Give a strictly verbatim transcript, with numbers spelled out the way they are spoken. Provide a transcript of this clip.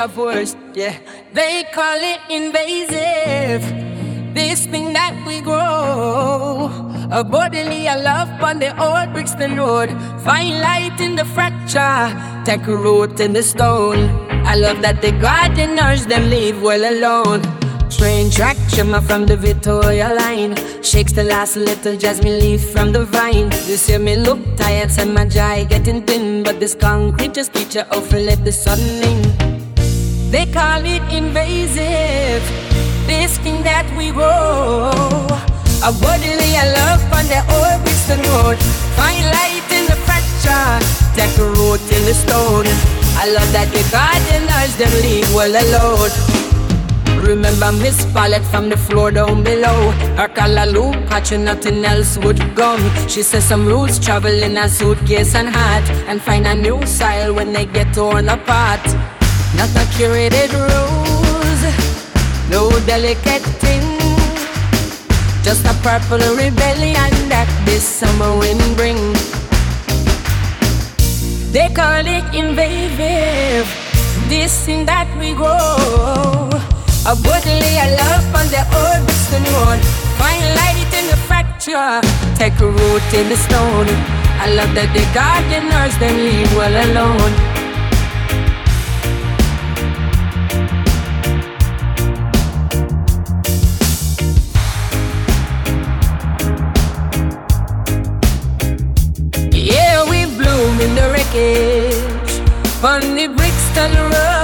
of worse. Yeah, they call it invasive. This thing that we grow, a bodily a love on the old Brixton Road. Find light in the fracture, take a root in the stone. I love that the gardeners them leave well alone. Train track shimmer from the Victoria line, shakes the last little jasmine leaf from the vine. You see me look tired, and my jaw getting thin, but this concrete just teach you how to let the sun in. They call it invasive, this thing that we grow, a bodily a love on the old Brixton Road. Find light in the fracture, take a root in the stone. I love that the gardeners them leave well alone. Remember Miss Paulette from the floor down below. Her callaloo catching nothing else would come. She says some roots travel in a suitcase and hat, and find a new style when they get torn apart. Not a curated rose, no delicate thing, just a purple rebellion that this summer wind bring. They call it invasive, this thing that we grow, a bodily a love on the old Brixton Road. Find light in the fracture, take a root in the stone. I love that the gardeners them leave well alone. Yeah, we bloom in the wreckage on the Brixton Road.